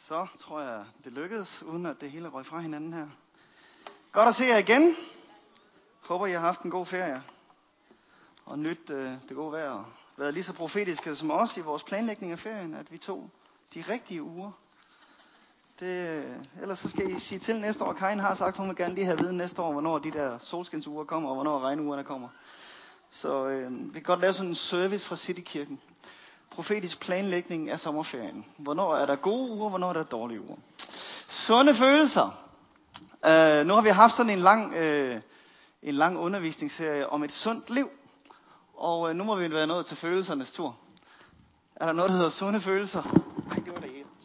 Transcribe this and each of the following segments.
Så tror jeg, det lykkedes, uden at det hele røg fra hinanden her. Godt at se jer igen. Håber, I har haft en god ferie. Og nyt det gode vejr. Været lige så profetiske som os i vores planlægning af ferien, at vi tog de rigtige uger. Ellers så skal I sige til næste år. Karin har sagt, hun vil gerne lige have viden næste år, hvornår de der solskinsuger kommer, og hvornår regneugerne kommer. Så vi kan godt lave sådan en service fra Citykirken. Profetisk planlægning af sommerferien. Hvornår er der gode uger, hvornår er der dårlige uger. Sunde følelser. Nu har vi haft sådan en lang undervisningsserie om et sundt liv. Og nu må vi være nået til følelsernes tur. Er der noget, der hedder sunde følelser? Nej, det var det ikke.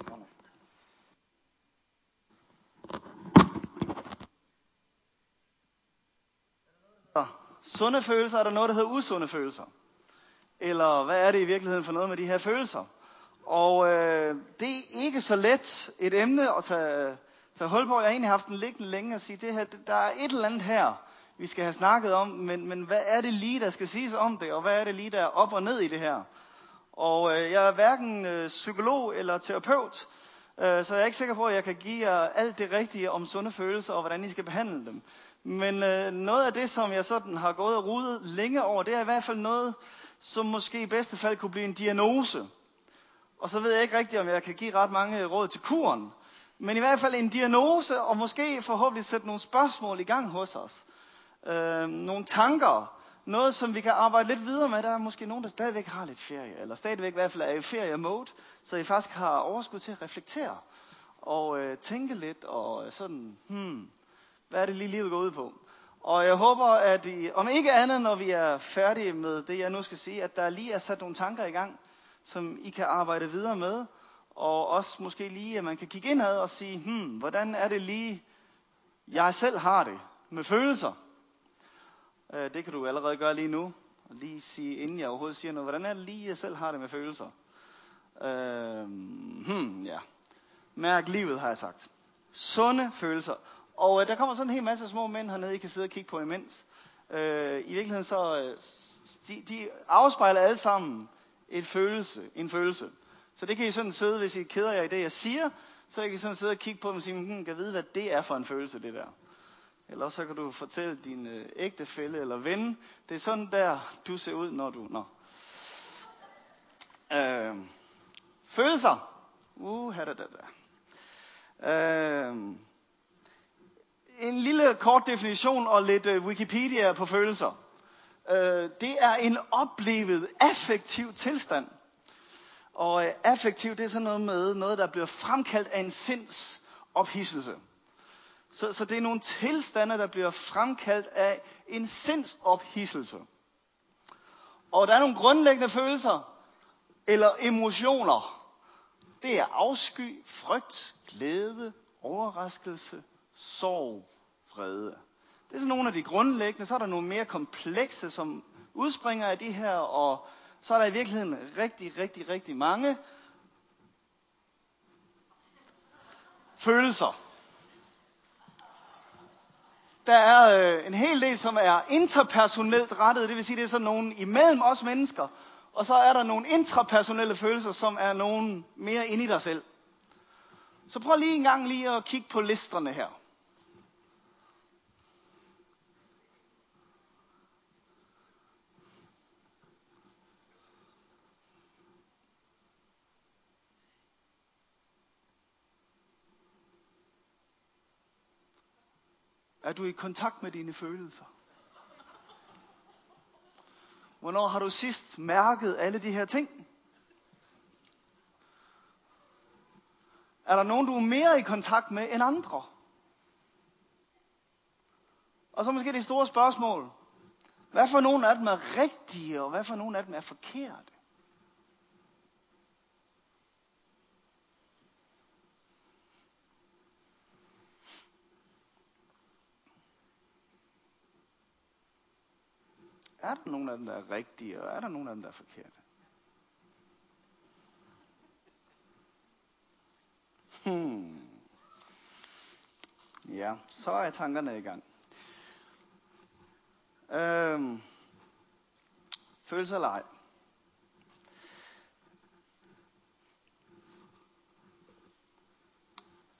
Sunde følelser, er der noget, der hedder usunde følelser? Eller hvad er det i virkeligheden for noget med de her følelser? Og det er ikke så let et emne at tage hul på. Jeg har egentlig haft den liggende længe og sige, det her, der er et eller andet her, vi skal have snakket om, men hvad er det lige, der skal siges om det, og hvad er det lige, der er op og ned i det her? Og jeg er hverken psykolog eller terapeut, så jeg er ikke sikker på, at jeg kan give jer alt det rigtige om sunde følelser og hvordan I skal behandle dem. Men noget af det, som jeg sådan har gået og rodet længe over, det er i hvert fald noget, som måske i bedste fald kunne blive en diagnose. Og så ved jeg ikke rigtigt, om jeg kan give ret mange råd til kuren. Men i hvert fald en diagnose, og måske forhåbentlig sætte nogle spørgsmål i gang hos os. Nogle tanker. Noget, som vi kan arbejde lidt videre med. Der er måske nogen, der stadigvæk har lidt ferie. Eller stadigvæk i hvert fald er i ferie-mode. Så I faktisk har overskud til at reflektere. Og tænke lidt. Og sådan, hvad er det lige livet går ud på? Og jeg håber, at I, om ikke andet, når vi er færdige med det, jeg nu skal sige, at der lige er sat nogle tanker i gang, som I kan arbejde videre med. Og også måske lige, at man kan kigge indad og sige, hvordan er det lige, jeg selv har det med følelser? Det kan du allerede gøre lige nu. Og lige sige, inden jeg overhovedet siger noget, hvordan er det lige, jeg selv har det med følelser? Ja. Mærk livet, har jeg sagt. Sunde følelser. Og der kommer sådan en hel masse små mænd hernede, I kan sidde og kigge på imens. I virkeligheden så, de afspejler alle sammen en følelse. Så det kan I sådan sidde, hvis I keder jer i det, jeg siger, så kan I sådan sidde og kigge på dem og sige, kan vide, hvad det er for en følelse, det der. Eller så kan du fortælle din ægtefælle eller ven, det er sådan der, du ser ud, når du... Følelser. En lille kort definition og lidt Wikipedia på følelser. Det er en oplevet affektiv tilstand. Og affektiv, det er sådan noget med noget, der bliver fremkaldt af en sindsophidelse. Så det er nogle tilstande, der bliver fremkaldt af en sindsophidelse. Og der er nogle grundlæggende følelser, eller emotioner. Det er afsky, frygt, glæde, overraskelse, sorg, vrede. Det er sådan nogle af de grundlæggende. Så er der nogle mere komplekse, som udspringer af de her, og så er der i virkeligheden rigtig mange følelser. Der er en hel del, som er interpersonelt rettet, det vil sige, det er sådan nogle imellem os mennesker, og så er der nogle intrapersonelle følelser, som er nogle mere inde i dig selv. Så prøv lige en gang at kigge på listerne her. Er du i kontakt med dine følelser? Hvornår har du sidst mærket alle de her ting? Er der nogen, du er mere i kontakt med end andre? Og så måske det store spørgsmål. Hvad for nogle af dem er rigtige, og hvad for nogle af dem er forkerte? Er der nogen af dem, der er rigtige, og er der nogen af dem, der er forkerte? Ja, så er tankerne i gang. Følelser eller ej?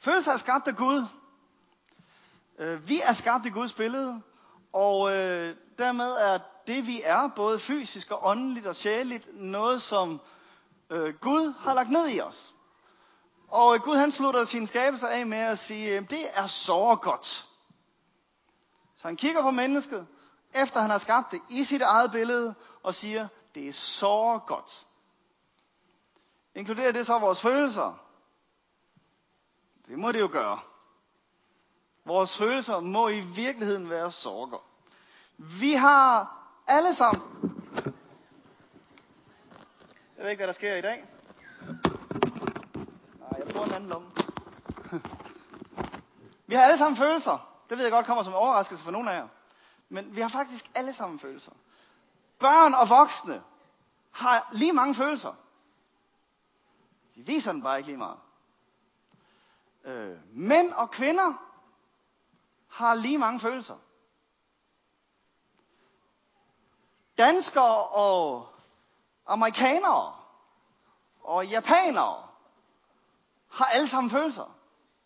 Følelser er skabt af Gud. Vi er skabt i Guds billede, og dermed er det vi er, både fysisk og åndeligt og sjæleligt, noget som Gud har lagt ned i os. Og Gud han slutter sin skabelse af med at sige, det er så godt. Så han kigger på mennesket, efter han har skabt det i sit eget billede, og siger, det er så godt. Inkluderer det så vores følelser? Det må det jo gøre. Vores følelser må i virkeligheden være sorger. Vi har alle sammen... Jeg ved ikke, hvad der sker i dag. Nej, jeg bruger en anden lomme. Vi har alle sammen følelser. Det ved jeg godt kommer som en overraskelse for nogle af jer. Men vi har faktisk alle sammen følelser. Børn og voksne har lige mange følelser. De viser den bare ikke lige meget. Mænd og kvinder har lige mange følelser. Danskere og amerikanere og japanere har alle sammen følelser.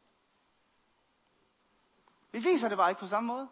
Vi viser det bare ikke på samme måde.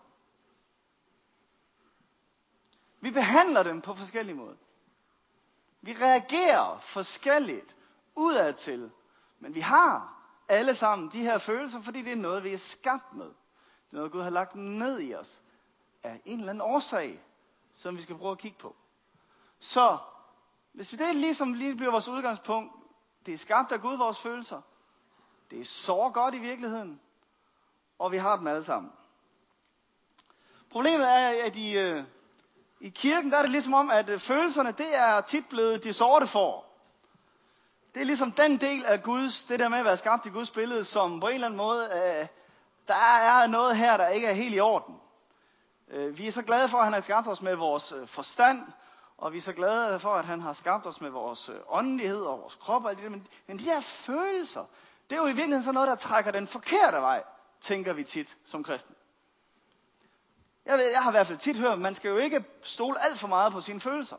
Vi behandler dem på forskellige måder. Vi reagerer forskelligt udadtil. Men vi har alle sammen de her følelser, fordi det er noget, vi er skabt med. Det er noget, Gud har lagt ned i os. Af en eller anden årsag, som vi skal prøve at kigge på. Så, hvis det ligesom lige bliver vores udgangspunkt. Det er skabt af Gud, vores følelser. Det er så godt i virkeligheden. Og vi har dem alle sammen. Problemet er, at i kirken, der er det ligesom om, at følelserne, det er tit blevet de sorte får. Det er ligesom den del af Guds, det der med at være skabt i Guds billede, som på en eller anden måde, der er noget her, der ikke er helt i orden. Vi er så glade for, at han har skabt os med vores forstand, og vi er så glade for, at han har skabt os med vores åndelighed og vores krop og alt det der. Men de der følelser, det er jo i virkeligheden sådan noget, der trækker den forkerte vej, tænker vi tit som kristne. Jeg har i hvert fald tit hørt, at man skal jo ikke stole alt for meget på sine følelser.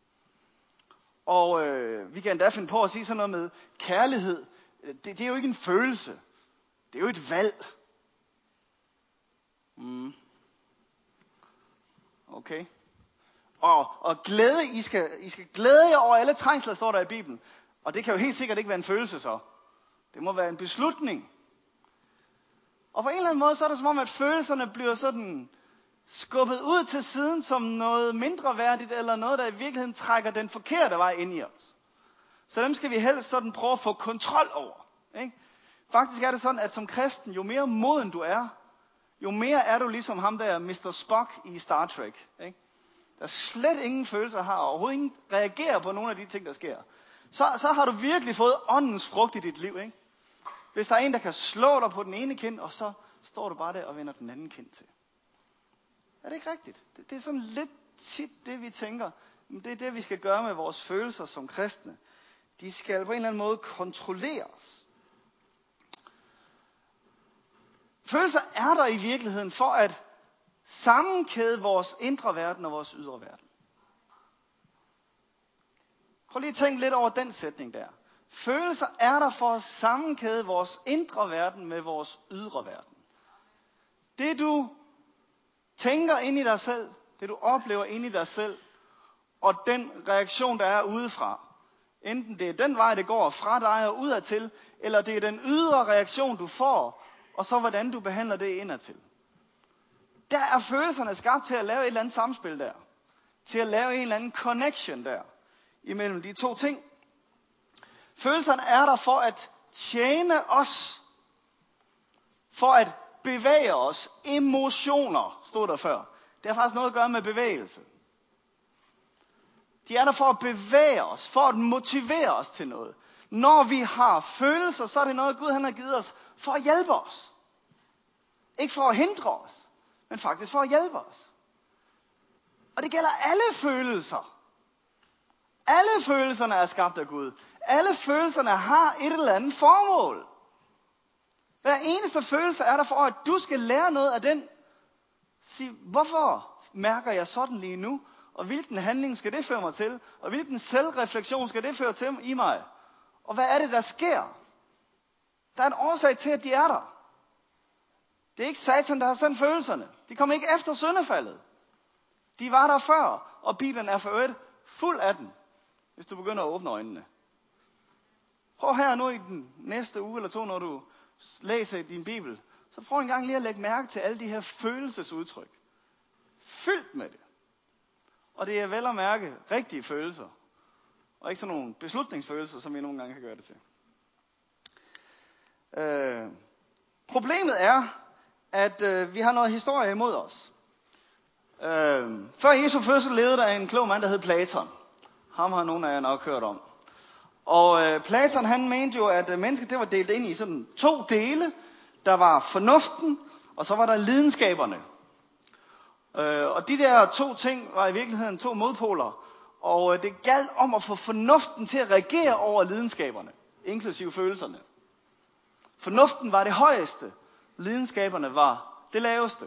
Og vi kan endda finde på at sige sådan noget med kærlighed. Det er jo ikke en følelse. Det er jo et valg. Okay. Og glæde, I skal glæde jer over alle trængsler, står der i Bibelen. Og det kan jo helt sikkert ikke være en følelse så. Det må være en beslutning. Og på en eller anden måde, så er det som om, at følelserne bliver sådan skubbet ud til siden som noget mindre værdigt, eller noget, der i virkeligheden trækker den forkerte vej ind i os. Så dem skal vi helst sådan prøve at få kontrol over. Ikke? Faktisk er det sådan, at som kristen, jo mere moden du er, jo mere er du ligesom ham der, Mr. Spock i Star Trek. Ikke? Der slet ingen følelser har, og overhovedet ingen reagerer på nogle af de ting, der sker. Så har du virkelig fået åndens frugt i dit liv. Ikke? Hvis der er en, der kan slå dig på den ene kind, og så står du bare der og vender den anden kind til. Er det ikke rigtigt? Det er sådan lidt tit det, vi tænker. Det er det, vi skal gøre med vores følelser som kristne. De skal på en eller anden måde kontrolleres. Følelser er der i virkeligheden for at sammenkæde vores indre verden og vores ydre verden. Prøv lige at tænke lidt over den sætning der. Følelser er der for at sammenkæde vores indre verden med vores ydre verden. Det du tænker ind i dig selv, det du oplever ind i dig selv, og den reaktion, der er udefra. Enten det er den vej, det går fra dig og udadtil, eller det er den ydre reaktion, du får, og så hvordan du behandler det indadtil. Der er følelserne skabt til at lave et eller andet samspil der. Til at lave en eller anden connection der, imellem de to ting. Følelserne er der for at tjene os, for at bevæge os. Emotioner, stod der før. Det har faktisk noget at gøre med bevægelse. De er der for at bevæge os, for at motivere os til noget. Når vi har følelser, så er det noget, Gud han har givet os for at hjælpe os. Ikke for at hindre os, men faktisk for at hjælpe os. Og det gælder alle følelser. Alle følelserne er skabt af Gud. Alle følelserne har et eller andet formål. Hver eneste følelse er der for, at du skal lære noget af den. Sig, hvorfor mærker jeg sådan lige nu? Og hvilken handling skal det føre mig til? Og hvilken selvreflektion skal det føre til i mig? Og hvad er det, der sker? Der er en årsag til, at de er der. Det er ikke Satan, der har sendt følelserne. De kom ikke efter syndefaldet. De var der før, og Bibelen er for øvrigt fuld af den, hvis du begynder at åbne øjnene. Prøv her nu i den næste uge eller to, når du læser i din Bibel, så prøv en gang lige at lægge mærke til alle de her følelsesudtryk. Fyldt med det. Og det er vel at mærke rigtige følelser, og ikke sådan nogle beslutningsfølelser, som vi nogle gange kan gøre det til. Problemet er, at vi har noget historie imod os. Før Jesu fødsel levede der en klog mand, der hed Platon. Ham har nogle af jer nok hørt om. Og Platon han mente jo, at mennesket det var delt ind i sådan 2 dele. Der var fornuften, og så var der lidenskaberne. Og de der 2 ting var i virkeligheden 2 modpoler. Og det galt om at få fornuften til at reagere over lidenskaberne, inklusive følelserne. Fornuften var det højeste, lidenskaberne var det laveste.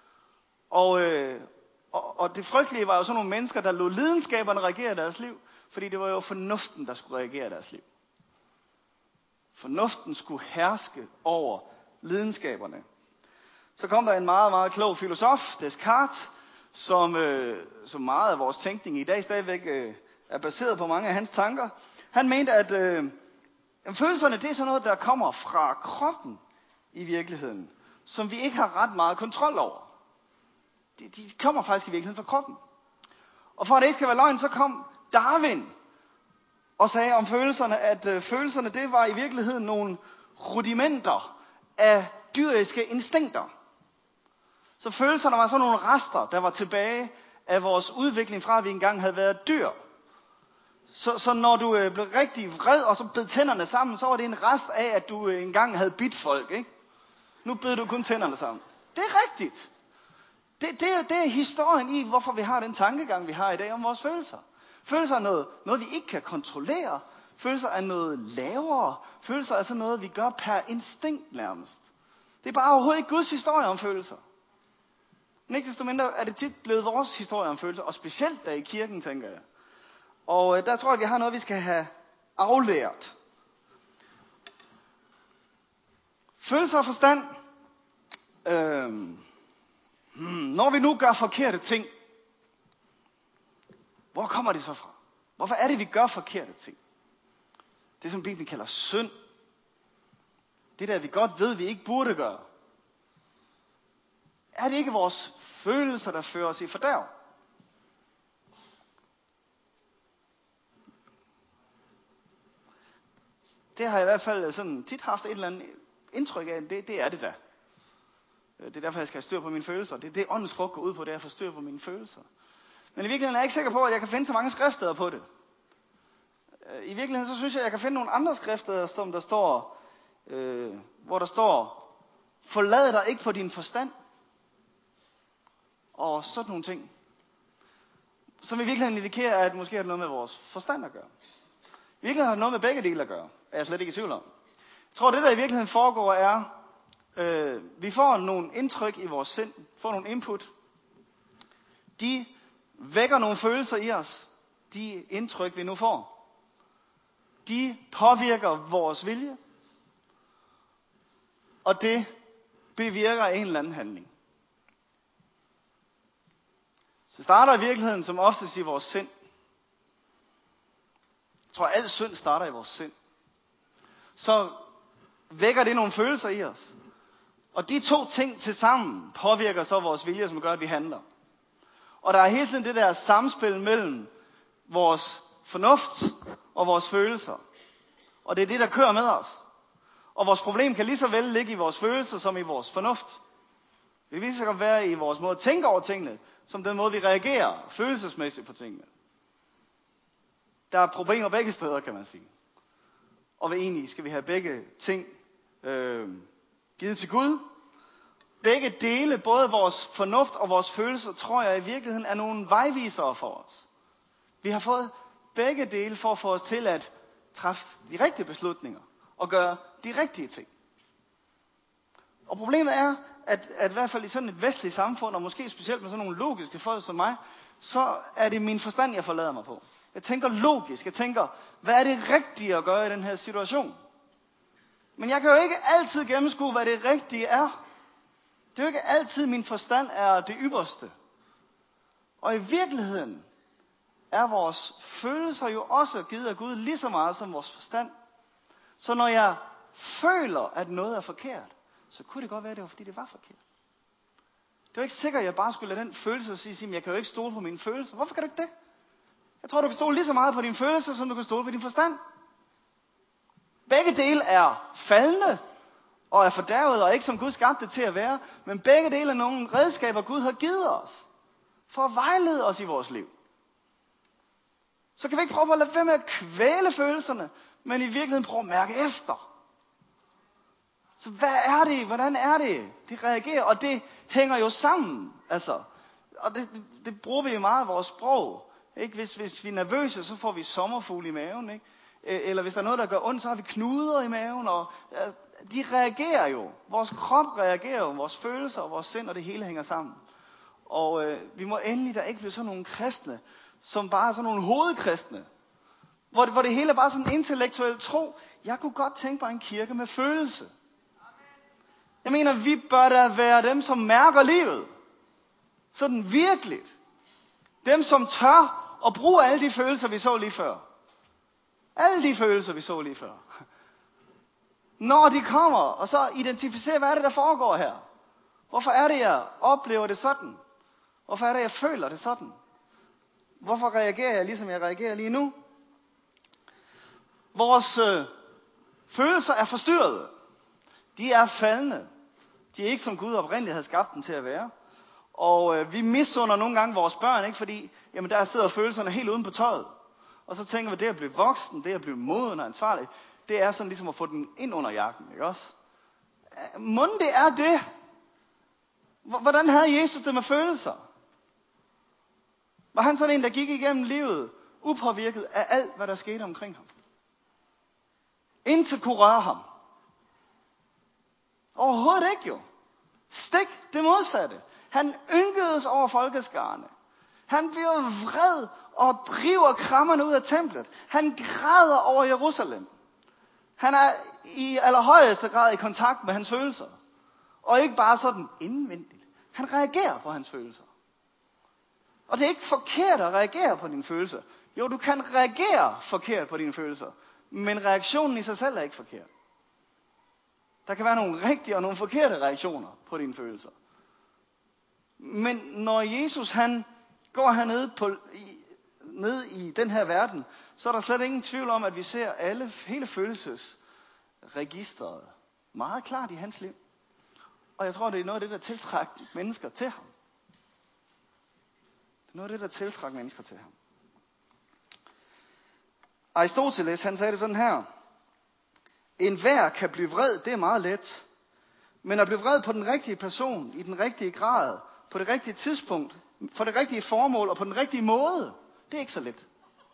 Og det frygtelige var jo sådan nogle mennesker, der lod lidenskaberne reagere i deres liv, fordi det var jo fornuften, der skulle reagere i deres liv. Fornuften skulle herske over lidenskaberne. Så kom der en meget, meget klog filosof, Descartes, som meget af vores tænkning i dag stadigvæk er baseret på mange af hans tanker. Han mente, at følelserne det er sådan noget, der kommer fra kroppen i virkeligheden, som vi ikke har ret meget kontrol over. De kommer faktisk i virkeligheden fra kroppen. Og for at det ikke skal være løgn, så kom Darwin og sagde om følelserne, at følelserne det var i virkeligheden nogle rudimenter af dyriske instinkter. Så følelserne var sådan nogle rester, der var tilbage af vores udvikling fra, at vi engang havde været dyr. Så når du blev rigtig vred, og så bed tænderne sammen, så var det en rest af, at du engang havde bidt folk, ikke? Nu bed du kun tænderne sammen. Det er rigtigt. Det er historien i, hvorfor vi har den tankegang, vi har i dag om vores følelser. Følelser er noget vi ikke kan kontrollere. Følelser er noget lavere. Følelser er sådan noget, vi gør per instinkt nærmest. Det er bare overhovedet ikke Guds historie om følelser. Men ikke desto mindre er det tit blevet vores historie om følelser, og specielt der i kirken, tænker jeg. Og der tror jeg, vi har noget, vi skal have aflært. Følelser og forstand. Når vi nu gør forkerte ting, hvor kommer det så fra? Hvorfor er det, vi gør forkerte ting? Det som Bibelen kalder synd. Det der, vi godt ved, vi ikke burde gøre. Er det ikke vores følelser, der fører os i fordærv? Det har jeg i hvert fald sådan tit haft et eller andet indtryk af, det er det da. Det er derfor, jeg skal have styr på mine følelser. Det er det, åndens frugt går ud på, det er at få styr på mine følelser. Men i virkeligheden er jeg ikke sikker på, at jeg kan finde så mange skriftsteder på det. I virkeligheden så synes jeg, at jeg kan finde nogle andre skriftsteder, som der står, hvor der står, forlad dig ikke på din forstand. Og sådan nogle ting. Som i virkeligheden indikerer, at måske er det noget med vores forstand at gøre. I virkeligheden har det noget med begge dele at gøre. Er jeg slet ikke i tvivl om. Jeg tror, det der i virkeligheden foregår er, vi får nogle indtryk i vores sind, får nogle input. De vækker nogle følelser i os. De indtryk, vi nu får. De påvirker vores vilje. Og det bevirker en eller anden handling. Så starter i virkeligheden som oftest i vores sind. Jeg tror, at al synd starter i vores sind. Så vækker det nogle følelser i os. Og de 2 ting til sammen påvirker så vores vilje, som gør, at vi handler. Og der er hele tiden det der samspil mellem vores fornuft og vores følelser. Og det er det, der kører med os. Og vores problem kan lige så vel ligge i vores følelser som i vores fornuft. Det kan lige så godt være i vores måde at tænke over tingene, som den måde, vi reagerer følelsesmæssigt på tingene. Der er problemer begge steder, kan man sige. Og egentlig skal vi have begge ting givet til Gud. Begge dele, både vores fornuft og vores følelser, tror jeg i virkeligheden er nogle vejvisere for os. Vi har fået begge dele for at få os til at træffe de rigtige beslutninger og gøre de rigtige ting. Og problemet er, at i hvert fald i sådan et vestligt samfund, og måske specielt med sådan nogle logiske folk som mig, så er det min forstand, jeg forlader mig på. Jeg tænker logisk. Jeg tænker, hvad er det rigtige at gøre i den her situation? Men jeg kan jo ikke altid gennemskue, hvad det rigtige er. Det er jo ikke altid, min forstand er det ypperste. Og i virkeligheden er vores følelser jo også givet af Gud lige så meget som vores forstand. Så når jeg føler, at noget er forkert, så kunne det godt være, at det var fordi det var forkert. Det er jo ikke sikkert, at jeg bare skulle lade den følelse sige, at jeg kan jo ikke stole på mine følelser. Hvorfor kan du ikke det? Jeg tror, du kan stole lige så meget på dine følelser, som du kan stole på din forstand. Begge dele er faldende og er fordærvet og ikke som Gud skabte det til at være. Men begge dele er nogle redskaber, Gud har givet os for at vejlede os i vores liv. Så kan vi ikke prøve at lade være med at kvæle følelserne, men i virkeligheden prøve at mærke efter. Så hvad er det? Hvordan er det? Det reagerer, og det hænger jo sammen. Altså, og det bruger vi jo meget i vores sprog. Ikke? Hvis vi er nervøse, så får vi sommerfugle i maven. Ikke? Eller hvis der er noget, der gør ondt, så har vi knuder i maven. Og de reagerer jo. Vores krop reagerer jo. Vores følelser og vores sind, og det hele hænger sammen. Og vi må endelig da ikke blive sådan nogle kristne, som bare er sådan nogle hovedkristne. Hvor det hele er bare sådan en intellektuel tro. Jeg kunne godt tænke på en kirke med følelse. Jeg mener, vi bør da være dem, som mærker livet. Sådan virkeligt. Dem, som tør at bruge alle de følelser, vi så lige før. Alle de følelser, vi så lige før. Når de kommer, og så identificere, hvad er det, der foregår her? Hvorfor er det, jeg oplever det sådan? Hvorfor er det, jeg føler det sådan? Hvorfor reagerer jeg, ligesom jeg reagerer lige nu? Vores følelser er forstyrrede. De er faldende. De er ikke som Gud oprindeligt havde skabt dem til at være. Og vi misunder nogle gange vores børn, ikke? Fordi jamen, der sidder følelserne helt uden på tøjet. Og så tænker vi, det at blive voksen, det at blive moden og ansvarlig, det er sådan ligesom at få den ind under jakken, ikke også? Mon det er det? Hvordan havde Jesus det med følelser? Var han sådan en, der gik igennem livet, upåvirket af alt, hvad der skete omkring ham? Intet kunne røre ham. Overhovedet ikke jo. Stik det modsatte. Han ynkedes over folkeskarne. Han bliver vred og driver krammerne ud af templet. Han græder over Jerusalem. Han er i allerhøjeste grad i kontakt med hans følelser. Og ikke bare sådan indvendigt. Han reagerer på hans følelser. Og det er ikke forkert at reagere på dine følelser. Jo, du kan reagere forkert på dine følelser. Men reaktionen i sig selv er ikke forkert. Der kan være nogle rigtige og nogle forkerte reaktioner på dine følelser. Men når Jesus han går hernede ned i den her verden, så er der slet ingen tvivl om, at vi ser hele følelsesregisteret meget klart i hans liv. Og jeg tror, det er noget af det, der tiltrækker mennesker til ham. Det er noget af det, der tiltrækker mennesker til ham. Aristoteles, han sagde det sådan her. Enhver kan blive vred, det er meget let. Men at blive vred på den rigtige person, i den rigtige grad, på det rigtige tidspunkt, for det rigtige formål og på den rigtige måde, det er ikke så let.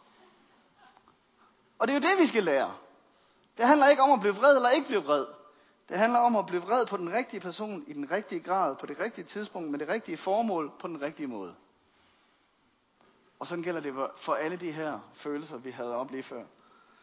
Og det er jo det, vi skal lære. Det handler ikke om at blive vred eller ikke blive vred. Det handler om at blive vred på den rigtige person, i den rigtige grad, på det rigtige tidspunkt, med det rigtige formål, på den rigtige måde. Og sådan gælder det for alle de her følelser, vi havde op lige før.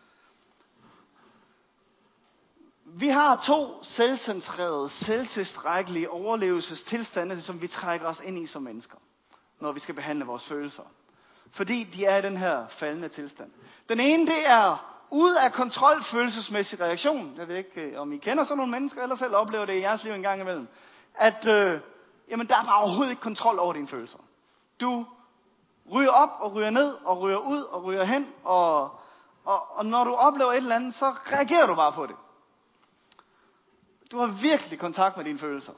Vi har 2 selvcentrerede, selvtilstrækkelige overlevelsestilstande, som vi trækker os ind i som mennesker, når vi skal behandle vores følelser. Fordi de er i den her faldende tilstand. Den ene, det er ude af kontrol følelsesmæssig reaktion. Jeg ved ikke, om I kender sådan nogle mennesker, eller selv oplever det i jeres liv en gang imellem. At jamen, der er bare overhovedet ikke kontrol over dine følelser. Du ryger op og ryger ned og ryger ud og ryger hen. Og når du oplever et eller andet, så reagerer du bare på det. Du har virkelig kontakt med dine følelser.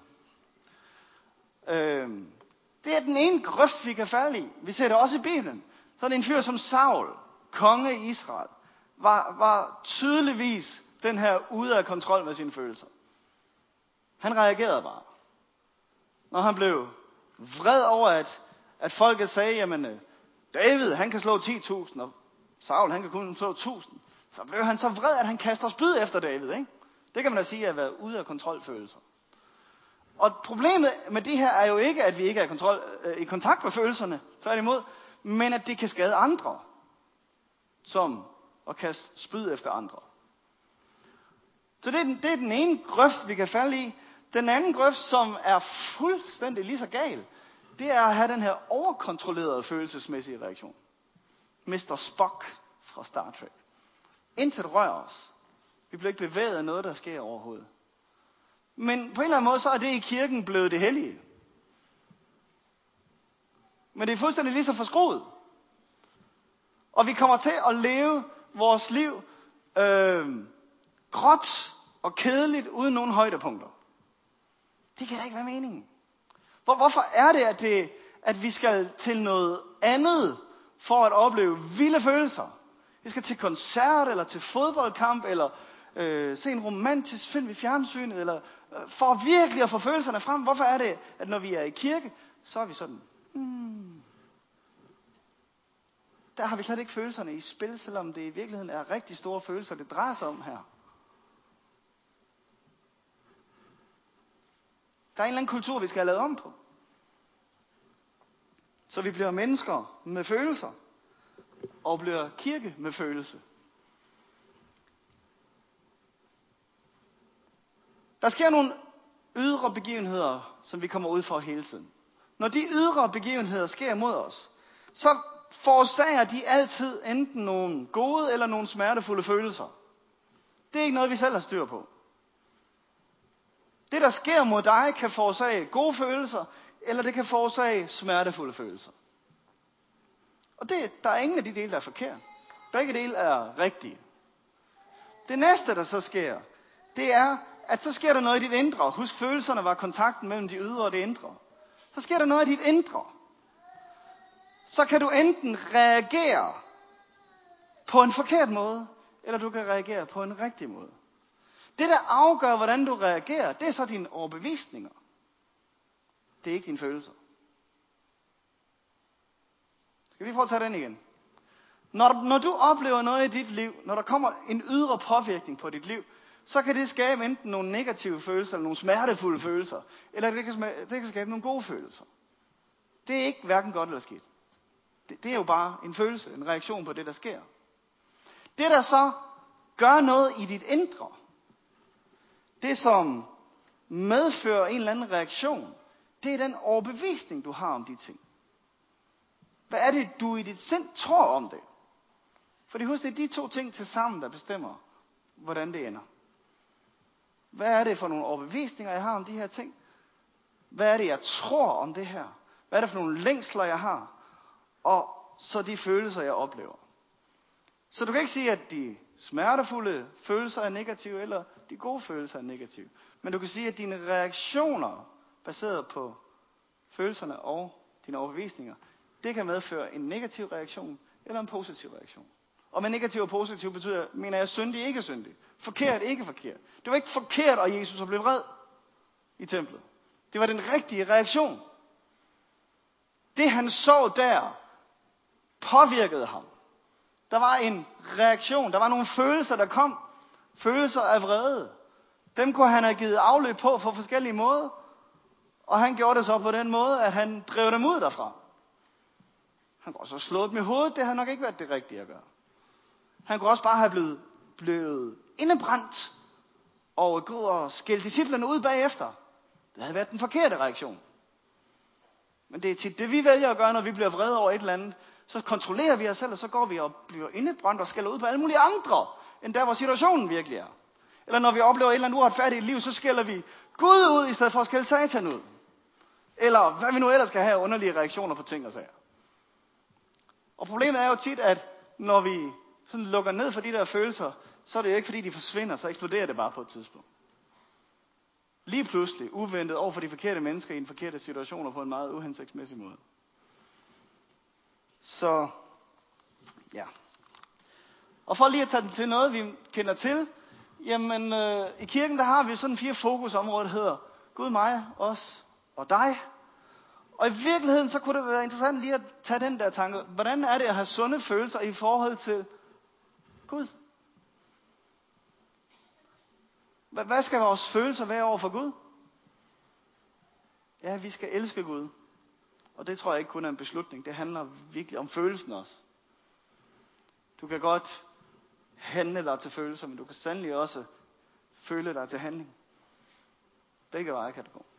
Det er den ene grøft, vi kan falde i. Vi ser det også i Bibelen. Så er det en fyr som Saul, konge i Israel, var tydeligvis den her ude af kontrol med sine følelser. Han reagerede bare. Når han blev vred over, at folket sagde, jamen David, han kan slå 10.000, og Saul, han kan kun slå 1.000. Så blev han så vred, at han kaster spyd efter David, ikke? Det kan man da sige at være ude af kontrolfølelser. Og problemet med det her er jo ikke, at vi ikke er i kontakt med følelserne, tværtimod, men at det kan skade andre, som at kaste spyd efter andre. Så det er den ene grøft, vi kan falde i. Den anden grøft, som er fuldstændig lige så gal, det er at have den her overkontrollerede følelsesmæssige reaktion. Mr. Spock fra Star Trek. Intet rører os. Vi bliver ikke bevæget af noget, der sker overhovedet. Men på en eller anden måde, så er det i kirken blevet det hellige. Men det er fuldstændig lige så forskruet. Og vi kommer til at leve vores liv gråt og kedeligt, uden nogen højdepunkter. Det kan da ikke være meningen. Hvorfor er det, at vi skal til noget andet, for at opleve vilde følelser? Vi skal til koncert, eller til fodboldkamp, eller se en romantisk film i fjernsynet, eller for virkelig at få følelserne frem. Hvorfor er det, at når vi er i kirke, så er vi sådan, der har vi slet ikke følelserne i spil, selvom det i virkeligheden er rigtig store følelser, det drejer sig om her. Der er en eller anden kultur, vi skal have lavet om på. Så vi bliver mennesker med følelser, og bliver kirke med følelse. Der sker nogle ydre begivenheder, som vi kommer ud for hele tiden. Når de ydre begivenheder sker mod os, så forårsager de altid enten nogle gode eller nogle smertefulde følelser. Det er ikke noget, vi selv har styr på. Det, der sker mod dig, kan forårsage gode følelser, eller det kan forårsage smertefulde følelser. Og der er ingen af de dele, der er forkert. Begge dele er rigtige. Det næste, der så sker, det er, at så sker der noget i dit indre. Husk, følelserne var kontakten mellem de ydre og det indre. Så sker der noget i dit indre. Så kan du enten reagere på en forkert måde, eller du kan reagere på en rigtig måde. Det, der afgør, hvordan du reagerer, det er så dine overbevisninger. Det er ikke dine følelser. Skal vi prøve at tage den igen? Når du oplever noget i dit liv, når der kommer en ydre påvirkning på dit liv, så kan det skabe enten nogle negative følelser, eller nogle smertefulde følelser, eller det kan skabe nogle gode følelser. Det er ikke hverken godt eller skidt. Det er jo bare en følelse, en reaktion på det, der sker. Det, der så gør noget i dit indre, det som medfører en eller anden reaktion, det er den overbevisning, du har om de ting. Hvad er det, du i dit sind tror om det? Fordi husk, det er de to ting til sammen, der bestemmer, hvordan det ender. Hvad er det for nogle overbevisninger, jeg har om de her ting? Hvad er det, jeg tror om det her? Hvad er det for nogle længsler, jeg har? Og så de følelser, jeg oplever. Så du kan ikke sige, at de smertefulde følelser er negative, eller de gode følelser er negative. Men du kan sige, at dine reaktioner, baseret på følelserne og dine overbevisninger, det kan medføre en negativ reaktion, eller en positiv reaktion. Og med negativ og positiv betyder, mener jeg, syndig, ikke syndig. Forkert, ikke forkert. Det var ikke forkert, at Jesus blev vred i templet. Det var den rigtige reaktion. Det han så der, påvirkede ham. Der var en reaktion, der var nogle følelser, der kom. Følelser af vrede. Dem kunne han have givet afløb på forskellige måder. Og han gjorde det så på den måde, at han drev dem ud derfra. Han kunne også have slået dem i hovedet, det havde nok ikke været det rigtige at gøre. Han kunne også bare have blevet indebrændt og gå og skælde disciplerne ud bagefter. Det havde været den forkerte reaktion. Men det er tit det, vi vælger at gøre, når vi bliver vrede over et eller andet. Så kontrollerer vi os selv, og så går vi og bliver indebrændt og skælder ud på alle mulige andre, end der hvor situationen virkelig er. Eller når vi oplever et eller andet uretfærdigt liv, så skælder vi Gud ud, i stedet for at skælde Satan ud. Eller hvad vi nu ellers skal have underlige reaktioner på ting og sager. Og problemet er jo tit, at når vi sådan lukker ned for de der følelser, så er det jo ikke fordi de forsvinder, så eksploderer det bare på et tidspunkt. Lige pludselig, uventet over for de forkerte mennesker i en forkerte situationer på en meget uhensigtsmæssig måde. Så, ja. Og for lige at tage den til noget, vi kender til, jamen i kirken der har vi sådan 4 fokusområder, der hedder Gud, mig, os og dig. Og i virkeligheden så kunne det være interessant lige at tage den der tanke. Hvordan er det at have sunde følelser i forhold til Gud? Hvad skal vores følelser være over for Gud? Ja, vi skal elske Gud. Og det tror jeg ikke kun er en beslutning. Det handler virkelig om følelsen også. Du kan godt handle dig til følelser, men du kan sandelig også føle dig til handling. Begge veje kan det gå.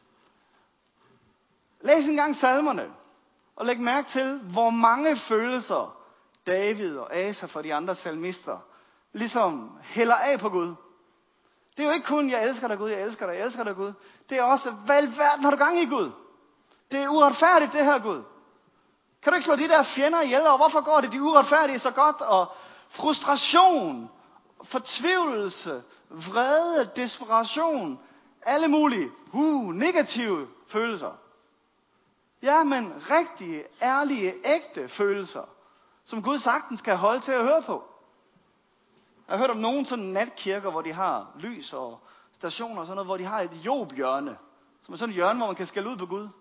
Læs en gang salmerne, og læg mærke til, hvor mange følelser David og Asaf og de andre salmister ligesom hælder af på Gud. Det er jo ikke kun, jeg elsker dig Gud, jeg elsker dig, jeg elsker dig Gud. Det er også, hvad i verden har du gang i Gud? Det er uretfærdigt det her Gud. Kan du ikke slå de der fjender ihjel, og hvorfor går det de uretfærdige så godt? Og frustration, fortvivlelse, vrede, desperation, alle mulige negative følelser. Ja, men rigtige, ærlige, ægte følelser, som Gud sagtens skal holde til at høre på. Jeg har hørt om nogle sådan natkirker, hvor de har lys og stationer og sådan noget, hvor de har et Job-hjørne, som er sådan et hjørne, hvor man kan skælde ud på Gud.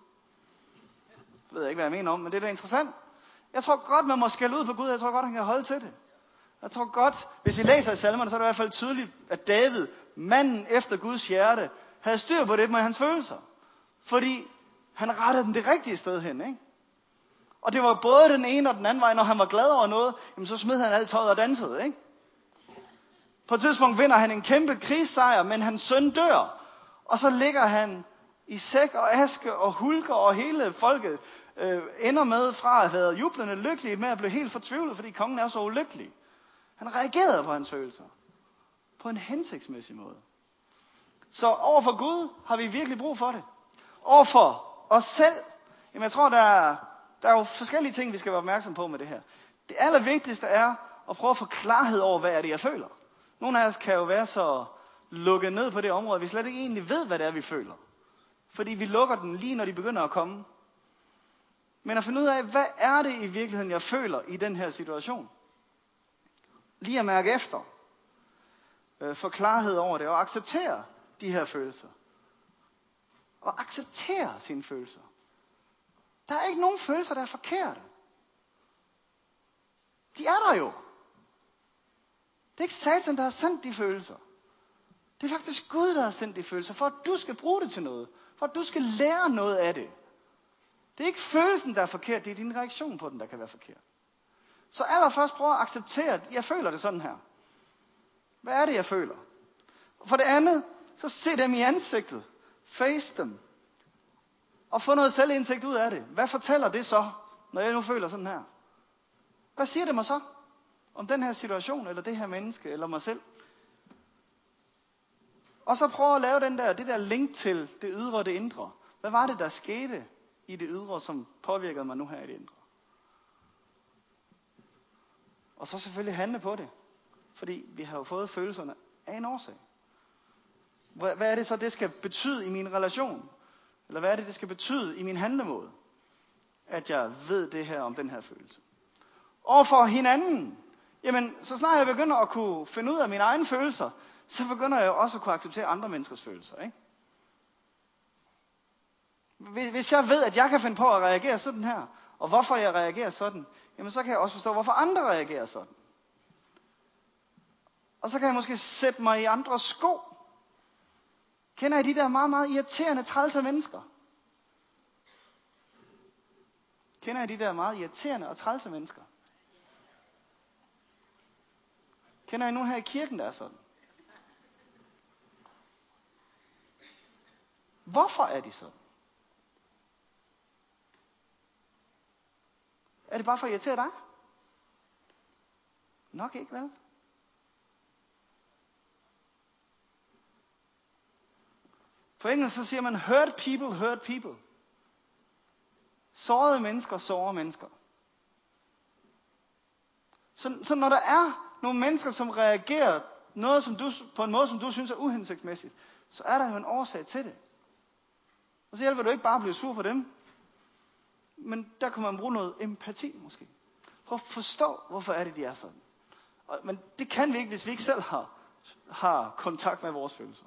Jeg ved ikke, hvad jeg mener om, men det er da interessant. Jeg tror godt, man må skælde ud på Gud. Jeg tror godt, han kan holde til det. Jeg tror godt, hvis vi læser i salmerne, så er det i hvert fald tydeligt, at David, manden efter Guds hjerte, havde styr på det med hans følelser. Fordi han rettede den det rigtige sted hen, ikke? Og det var både den ene og den anden vej. Når han var glad over noget, jamen så smed han alt tøjet og dansede, ikke? På et tidspunkt vinder han en kæmpe krigssejr, men hans søn dør. Og så ligger han i sæk og aske og hulker, og hele folket ender med fra at have været jublende lykkelige med at blive helt fortvivlet, fordi kongen er så ulykkelig. Han reagerede på hans følelser. På en hensigtsmæssig måde. Så overfor Gud har vi virkelig brug for det. Overfor os selv, jamen jeg tror, der er jo forskellige ting, vi skal være opmærksom på med det her. Det allervigtigste er at prøve at få klarhed over, hvad er det, jeg føler. Nogle af os kan jo være så lukket ned på det område, at vi slet ikke egentlig ved, hvad det er, vi føler. Fordi vi lukker den lige, når de begynder at komme. Men at finde ud af, hvad er det i virkeligheden, jeg føler i den her situation. Lige at mærke efter. Få klarhed over det og acceptere de her følelser. Og acceptere sine følelser. Der er ikke nogen følelser, der er forkerte. De er der jo. Det er ikke Satan, der har sendt de følelser. Det er faktisk Gud, der har sendt de følelser, for at du skal bruge det til noget. For at du skal lære noget af det. Det er ikke følelsen, der er forkert, det er din reaktion på den, der kan være forkert. Så allerførst prøv at acceptere, at jeg føler det sådan her. Hvad er det, jeg føler? For det andet, så se dem i ansigtet. Face dem. Og få noget selvindsigt ud af det. Hvad fortæller det så, når jeg nu føler sådan her? Hvad siger det mig så? Om den her situation, eller det her menneske, eller mig selv? Og så prøv at lave det der link til det ydre og det indre. Hvad var det, der skete i det ydre, som påvirkede mig nu her i det indre? Og så selvfølgelig handle på det. Fordi vi har jo fået følelserne af en årsag. Hvad er det så, det skal betyde i min relation? Eller hvad er det, det skal betyde i min handlemåde? At jeg ved det her om den her følelse. Overfor hinanden. Jamen, så snart jeg begynder at kunne finde ud af mine egne følelser, så begynder jeg også at kunne acceptere andre menneskers følelser, ikke? Hvis jeg ved, at jeg kan finde på at reagere sådan her, og hvorfor jeg reagerer sådan, jamen så kan jeg også forstå, hvorfor andre reagerer sådan. Og så kan jeg måske sætte mig i andres sko. Kender I de der meget, meget irriterende, trælse mennesker? Kender I de der meget irriterende og trælse mennesker? Kender I nogen her i kirken, der er sådan? Hvorfor er de sådan? Er det bare for at irritere dig? Nok ikke, vel? På engelsk så siger man, hurt people. Sårede mennesker, sårer mennesker. Så når der er nogle mennesker, som reagerer på en måde, som du synes er uhensigtsmæssigt, så er der jo en årsag til det. Og så hjælper du ikke bare at blive sur på dem, men der kan man bruge noget empati måske. Prøv at forstå, hvorfor er det, de er sådan. Men det kan vi ikke, hvis vi ikke selv har kontakt med vores følelser.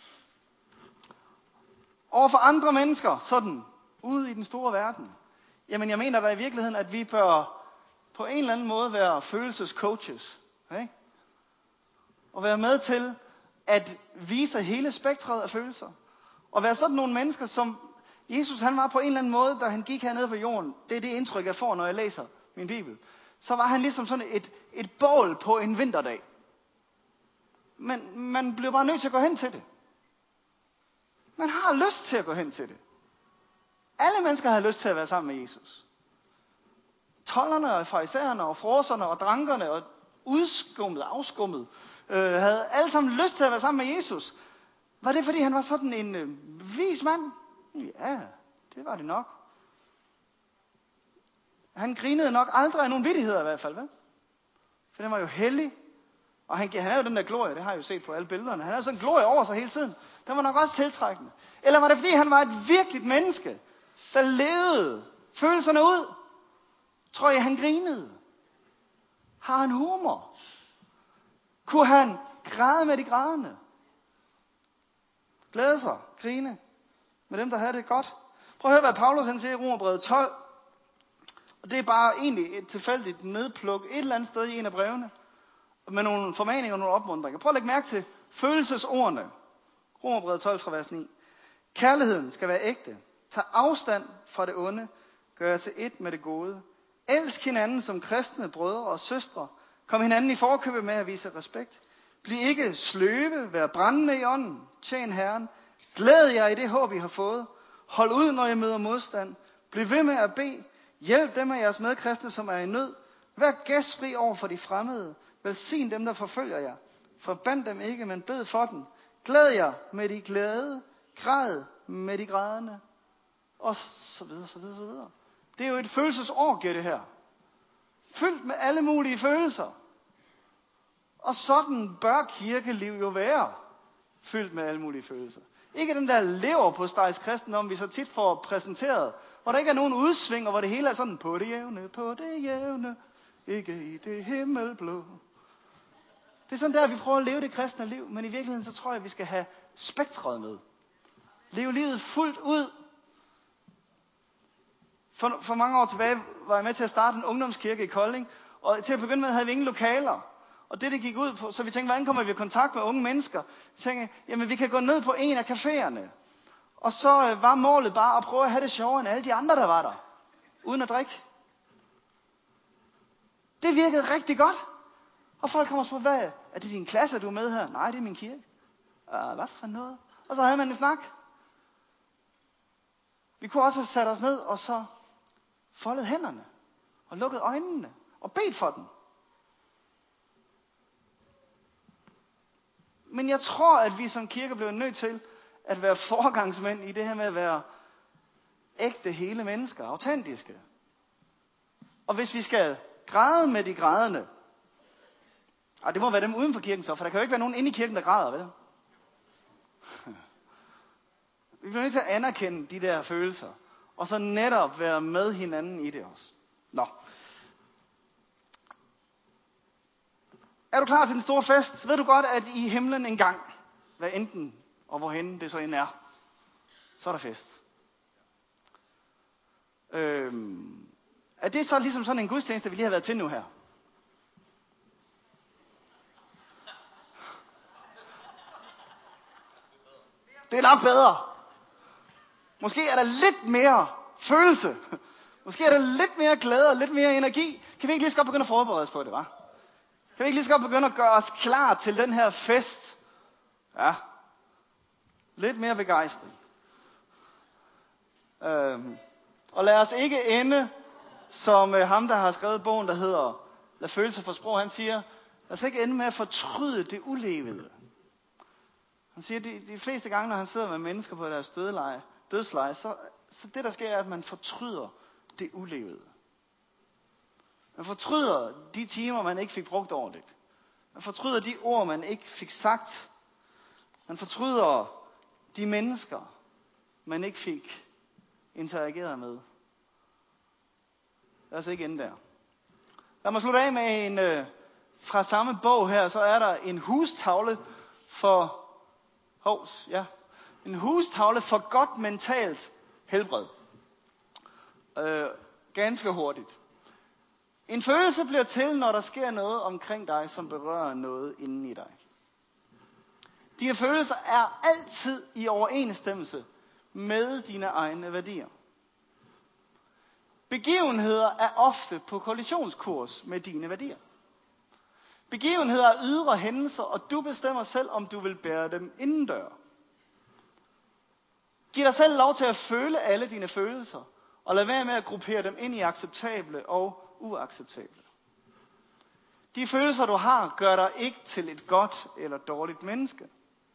Overfor andre mennesker, sådan, ude i den store verden. Jamen jeg mener da i virkeligheden, at vi bør på en eller anden måde være følelsescoaches. Okay? Og være med til at vise hele spektret af følelser. Og være sådan nogle mennesker, som Jesus han var på en eller anden måde, da han gik hernede på jorden. Det er det indtryk, jeg får, når jeg læser min bibel. Så var han ligesom sådan et bål på en vinterdag. Men man bliver bare nødt til at gå hen til det. Man har lyst til at gå hen til det. Alle mennesker har lyst til at være sammen med Jesus. Tolderne og farisæerne og froserne og drankerne og afskummet, havde alle sammen lyst til at være sammen med Jesus. Var det fordi han var sådan en vis mand? Ja, det var det nok. Han grinede nok aldrig af nogen vittigheder i hvert fald, vel? For den var jo hellig. Og han havde jo den der glorie, det har jeg jo set på alle billederne. Han havde sådan en glorie over sig hele tiden. Den var nok også tiltrækkende. Eller var det fordi han var et virkeligt menneske, der levede følelserne ud? Tror jeg, han grinede? Har han humor? Kunne han græde med de grædende? Glæde sig, grine med dem, der havde det godt? Prøv at høre, hvad Paulus han siger i Romerbrevet 12. Og det er bare egentlig et tilfældigt nedpluk et eller andet sted i en af brevene. Med nogle formaninger og nogle opmuntringer. Prøv at lægge mærke til følelsesordene. Romerbrevet 12 fra vers 9. Kærligheden skal være ægte. Tag afstand fra det onde. Gør jer til et med det gode. Elsk hinanden som kristne brødre og søstre. Kom hinanden i forkøbet med at vise respekt. Bliv ikke sløve. Vær brændende i ånden. Tjen Herren. Glæd jer i det håb, I har fået. Hold ud, når I møder modstand. Bliv ved med at bede. Hjælp dem af jeres medkristne, som er i nød. Vær gæstfri over for de fremmede. Velsign dem, der forfølger jer. Forband dem ikke, men bed for dem. Glæd jer med de glade. Græd med de grædende. Og så videre, så videre, så videre. Det er jo et følelsesorgie, det her. Fyldt med alle mulige følelser. Og sådan bør kirkeliv jo være. Fyldt med alle mulige følelser. Ikke den der lever på stejs kristendom, vi så tit får præsenteret. Hvor der ikke er nogen udsving, og hvor det hele er sådan på det jævne. Ikke i det himmelblå. Det er sådan der, vi prøver at leve det kristne liv. Men i virkeligheden, så tror jeg, at vi skal have spektret med. Leve livet fuldt ud. For mange år tilbage var jeg med til at starte en ungdomskirke i Kolding. Og til at begynde med havde vi ingen lokaler. Og det gik ud på, så vi tænkte, hvordan kommer vi i kontakt med unge mennesker? Vi tænkte, jamen vi kan gå ned på en af caféerne. Og så var målet bare at prøve at have det sjovere end alle de andre, der var der. Uden at drikke. Det virkede rigtig godt. Og folk kommer og spørger, hvad er det din klasse, du er med her? Nej, det er min kirke. Hvad for noget? Og så havde man en snak. Vi kunne også have sat os ned og så foldet hænderne. Og lukket øjnene. Og bedt for den. Men jeg tror, at vi som kirke bliver nødt til at være foregangsmænd i det her med at være ægte hele mennesker. Autentiske. Og hvis vi skal græde med de grædende. Det må være dem uden for kirken så, for der kan jo ikke være nogen inde i kirken, der græder, vel? Vi bliver nødt til at anerkende de der følelser. Og så netop være med hinanden i det også. Nå. Er du klar til den store fest? Ved du godt, at i himlen engang, hvad enten og hvorhen det så end er, så er der fest. Er det så ligesom sådan en gudstjeneste, vi lige har været til nu her? Det er nok bedre. Måske er der lidt mere følelse. Måske er der lidt mere glæde og lidt mere energi. Kan vi ikke lige så godt begynde at forberede os på det, hva'? Kan vi ikke lige så godt begynde at gøre os klar til den her fest? Ja. Lidt mere begejstring. Og lad os ikke ende som ham, der har skrevet bogen, der hedder Lad følelser få sprog. Han siger, lad os ikke ende med at fortryde det ulevede. Han siger, de fleste gange, når han sidder med mennesker på deres dødsleje, så det der sker er, at man fortryder det ulevede. Man fortryder de timer, man ikke fik brugt ordentligt. Man fortryder de ord, man ikke fik sagt. Man fortryder de mennesker, man ikke fik interageret med. Lad os ikke ende der. Lad mig slutte af med en fra samme bog her, så er der en hustavle for en hustavle for godt mentalt helbred. Ganske hurtigt. En følelse bliver til, når der sker noget omkring dig, som berører noget inden i dig. Dine følelser er altid i overensstemmelse med dine egne værdier. Begivenheder er ofte på kollisionskurs med dine værdier. Begivenheder er ydre hændelser, og du bestemmer selv, om du vil bære dem indendør. Giv dig selv lov til at føle alle dine følelser, og lad være med at gruppere dem ind i acceptable og uacceptable. De følelser, du har, gør dig ikke til et godt eller dårligt menneske.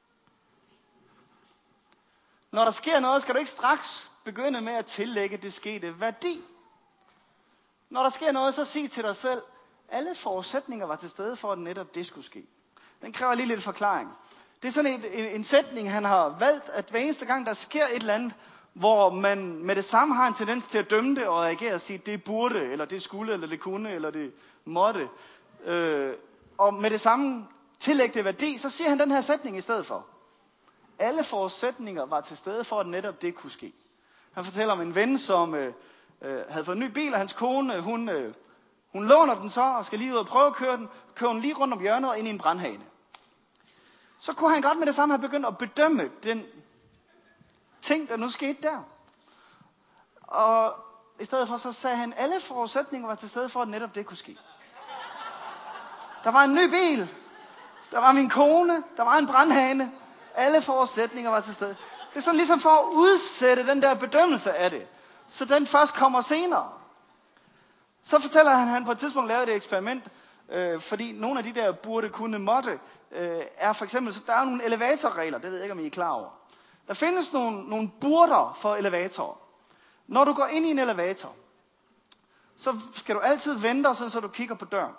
Når der sker noget, skal du ikke straks begynde med at tillægge det skete værdi. Når der sker noget, så sig til dig selv, alle forudsætninger var til stede for, at netop det skulle ske. Den kræver lige lidt forklaring. Det er sådan en sætning, han har valgt, at hver eneste gang, der sker et eller andet, hvor man med det samme har en tendens til at dømme det og reagere og sige, det burde, eller det skulle, eller det kunne, eller det måtte. Og med det samme tillæg det værdi, så siger han den her sætning i stedet for. Alle forudsætninger var til stede for, at netop det kunne ske. Han fortæller om en ven, som havde fået en ny bil, og hans kone, hun låner den så, og skal lige ud og prøve at køre den. Kører den lige rundt om hjørnet og ind i en brandhane. Så kunne han godt med det samme have begyndt at bedømme den ting, der nu skete der. Og i stedet for så sagde han, at alle forudsætninger var til stede for, at netop det kunne ske. Der var en ny bil. Der var min kone. Der var en brandhane. Alle forudsætninger var til stede. Det er sådan ligesom for at udsætte den der bedømmelse af det. Så den først kommer senere. Så fortæller han, at han på et tidspunkt lavede et eksperiment. Fordi nogle af de der burde, kunne, måtte, er for eksempel, så der er nogle elevatorregler. Det ved jeg ikke, om I er klar over. Der findes nogle burder for elevatorer. Når du går ind i en elevator, så skal du altid vente, sådan, så du kigger på døren.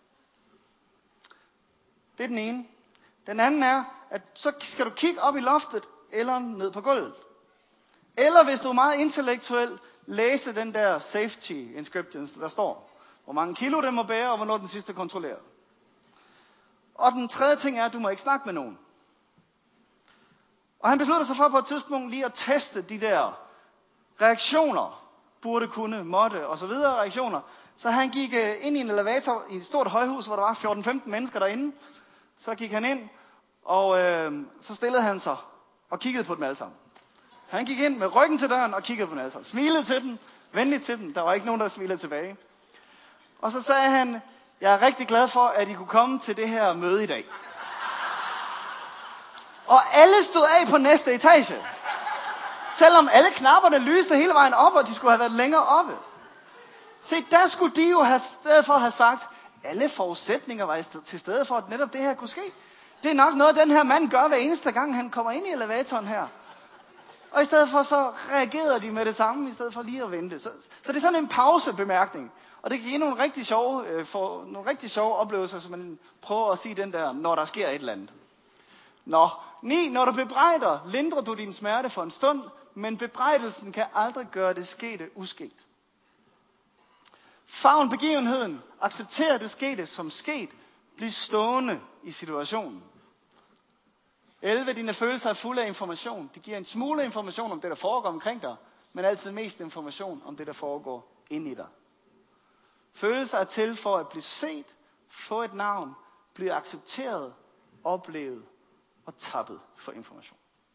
Det er den ene. Den anden er, at så skal du kigge op i loftet, eller ned på gulvet. Eller hvis du er meget intellektuel, læse den der safety inscriptions, der står, hvor mange kilo den må bære, og hvornår den sidste er kontrolleret. Og den tredje ting er, at du må ikke snakke med nogen. Og han beslutter sig for på et tidspunkt lige at teste de der reaktioner, burde, kunne, måtte og så videre reaktioner. Så han gik ind i en elevator i et stort højhus, hvor der var 14-15 mennesker derinde. Så gik han ind, og så stillede han sig og kiggede på dem alle sammen. Han gik ind med ryggen til døren og kiggede på dem alle sammen. Smilede til dem, venligt til dem. Der var ikke nogen, der smilede tilbage. Og så sagde han, jeg er rigtig glad for, at I kunne komme til det her møde i dag. Og alle stod af på næste etage. Selvom alle knapperne lyste hele vejen op, og de skulle have været længere oppe. Se, der skulle de jo have stedet for at have sagt, alle forudsætninger var til stede for, at netop det her kunne ske. Det er nok noget, den her mand gør hver eneste gang, han kommer ind i elevatoren her. Og i stedet for så reagerede de med det samme, i stedet for lige at vente. Så det er sådan en pausebemærkning. Og det kan give nogle rigtig sjove oplevelser, som man prøver at sige den der, når der sker et eller andet. 9. Når du bebrejder, lindrer du din smerte for en stund, men bebrejdelsen kan aldrig gøre det skete usket. Favn begivenheden, accepter det skete som sket, bliv stående i situationen. 11. Dine følelser er fulde af information. Det giver en smule information om det, der foregår omkring dig, men altid mest information om det, der foregår inde i dig. Følelser er til for at blive set, få et navn, blive accepteret, oplevet og tappet for information.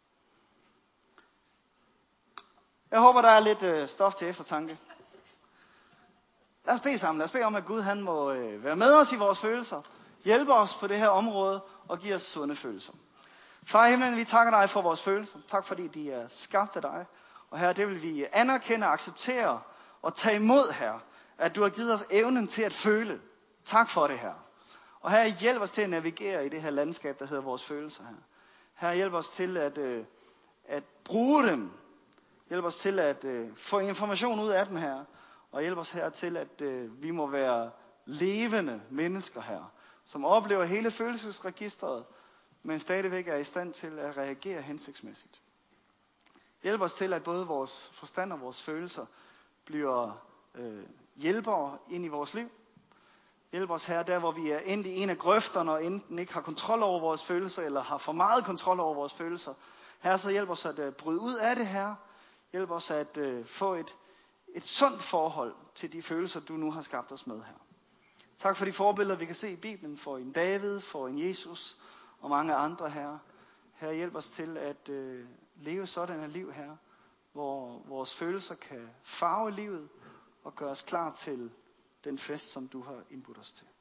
Jeg håber, der er lidt stof til eftertanke. Lad os bede sammen. Lad os bede om, at Gud han må være med os i vores følelser, hjælpe os på det her område og give os sunde følelser. Far i himlen, vi takker dig for vores følelser. Tak fordi de er skabt af dig. Og her, det vil vi anerkende, acceptere og tage imod, her, at du har givet os evnen til at føle. Tak for det her. Og her, hjælp os til at navigere i det her landskab, der hedder vores følelser her. Her, hjælp os til at bruge dem. Hjælp os til at få information ud af dem her. Og hjælp os her til, at vi må være levende mennesker her, som oplever hele følelsesregistret, men stadigvæk er i stand til at reagere hensigtsmæssigt. Hjælp os til, at både vores forstand og vores følelser bliver hjælpere ind i vores liv. Hjælp os her, der hvor vi er endt i en af grøfterne, og enten ikke har kontrol over vores følelser, eller har for meget kontrol over vores følelser. Her så hjælp os at bryde ud af det her. Hjælp os at få et sundt forhold til de følelser, du nu har skabt os med her. Tak for de forbilleder, vi kan se i Bibelen, for en David, for en Jesus og mange andre her. Her hjælp os til at leve sådan et liv her, hvor vores følelser kan farve livet og gøre os klar til den fest, som du har indbudt os til.